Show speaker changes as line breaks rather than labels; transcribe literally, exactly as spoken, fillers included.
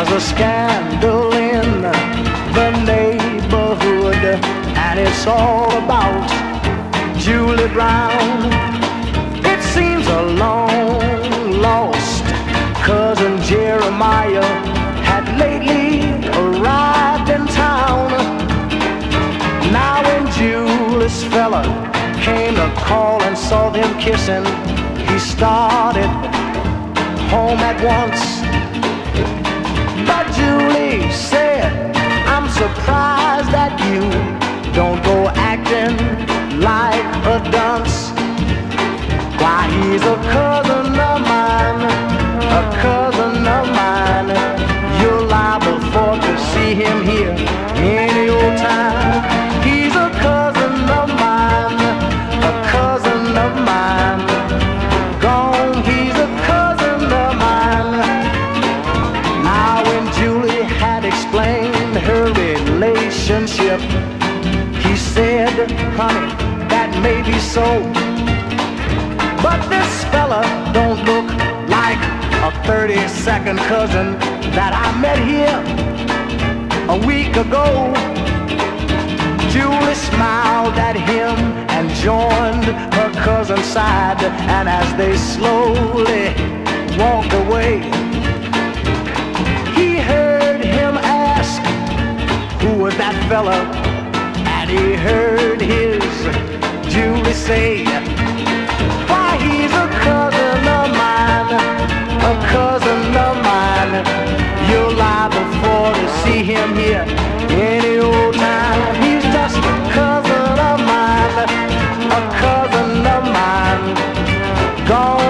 There's a scandal in the neighborhood, and it's all about Julie Brown. It seems a long lost cousin Jeremiah had lately arrived in town. Now when Julie's fella came to call and saw them kissing, he started home at once. But Julie said, I'm surprised that you don't go acting like a dunce. Why, he's a cousin of mine, a cousin of mine. You're liable for to see him here any old time. He's a cousin of mine, a cousin of mine. Gone, he's a cousin of mine. Now when Julie had explained her relationship, he said, honey, that may be so, but this fella don't look like a thirty-second cousin that I met here a week ago. Julie smiled at him and joined her cousin's side, and as they slowly walked away, he heard him ask, who was that fella? And he heard his Julie say, why, he's a cousin of mine, a cousin of mine. You're liable for to see him here any old time. He's just a cousin of mine, a cousin of mine. Gone